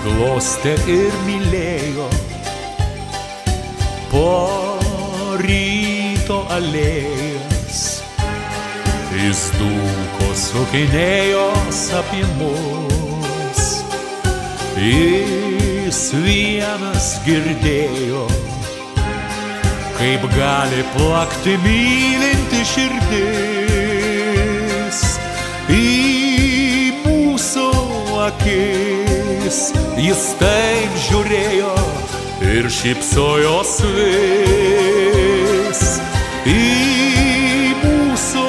glostė ir mylėjo po ryto alėjas. Jis dūko sukinėjo apie mus, jis vienas girdėjo, kaip gali plakti mylinti širdis. Į mūsų akis jis taip žiūrėjo ir šypsojos vis. Į mūsų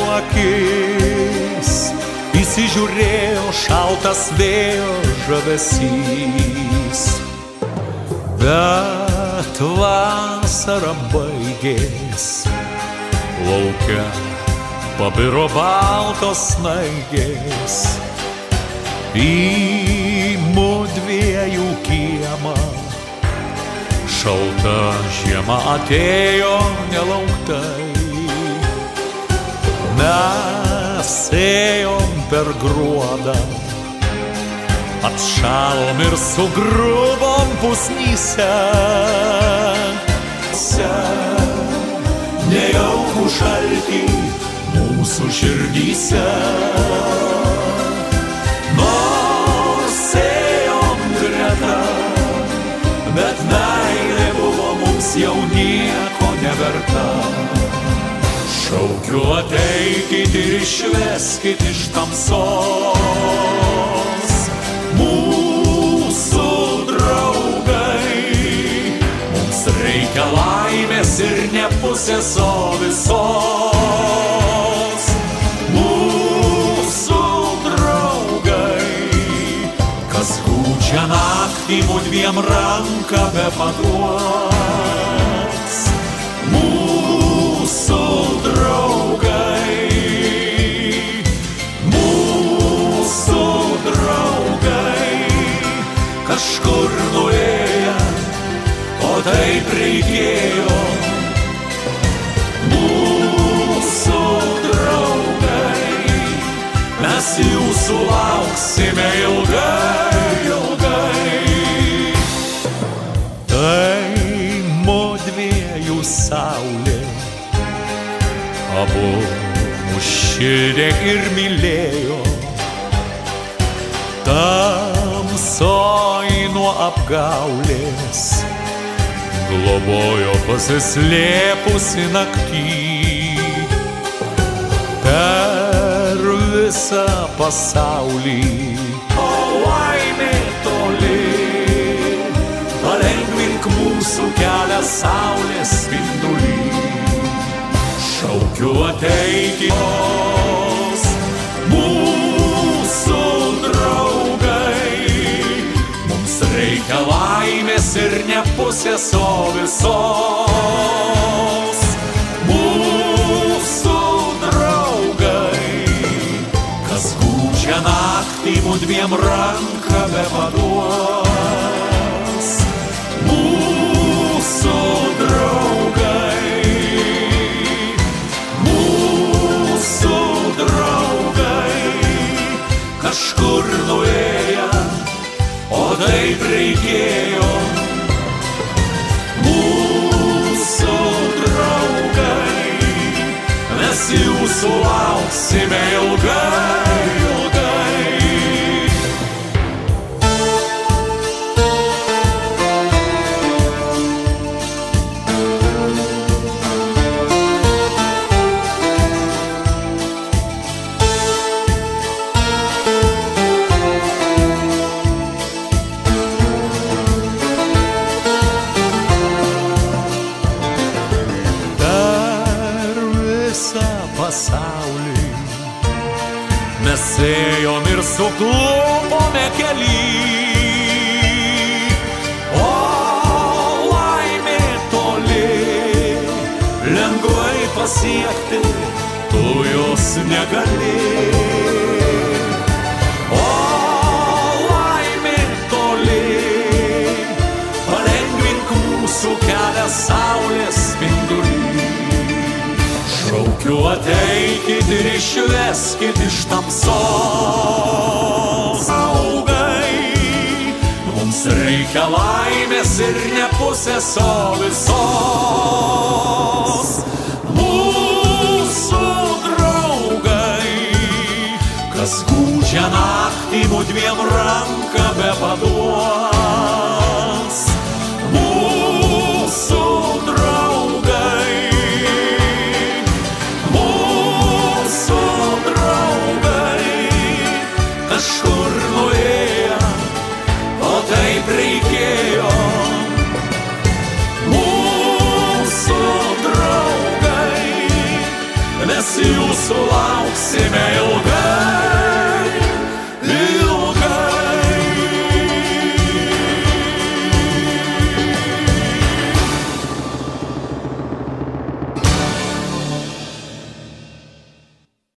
akis įsižiūrėjo šaltas vėjo žavesys. Bet vasara baigės, lauke pabiro baltos snaigės. Į mudviejų kiemą šalta žiema atėjo nelauktai. Mes ėjom per gruodą, atšalom ir sugrubom pusnyse. Nejaukų šaltį mūsų širdyse. Nors ėjom greta, bet meilė buvo mums jau nieko neverta. Šaukiu, ateikit ir išveskit iš tamsos mūsų draugai. Mums reikia laimės ir ne pusės, o visos. Mūsų draugai, kas gūdžią naktį mudviem ranką bepaduos. Mūsų draugai, mūsų draugai, kažkur nuėję, o taip reikėjo. Mūsų draugai, mes jūsų lauksime ilgai, ilgai. Tai mudviejų saulė, abu mus šildė ir mylėjo. Tamsoj nuo apgaulės globojo pasislėpusi naktį. Per visą pasaulį, o laimė toli, palengvink mūsų kelią saulės spindulį. Šaukiu, ateikit mūsų draugai. Mums reikia laimės ir ne pusės, o visos. Mūsų draugai, kas gūdžią naktį mudviem ranką bepaduos. Mūsų draugai, kažkur nuėję, o taip reikėjo. Mūsų draugai, mes jūsų lauksime ilgai, ilgai. Pasaulį mes ėjom ir suklupome kely, o laimė toli, lengvai pasiekti tu jos negali. O laimė toli, palengvink mūsų kelią saulės spindulį. Šaukiu, ateikit ir išveskit iš tamsos. Draugai, seso visos. Mūsų draugai, kas gūdžią naktį mudviem ranką bepaduos.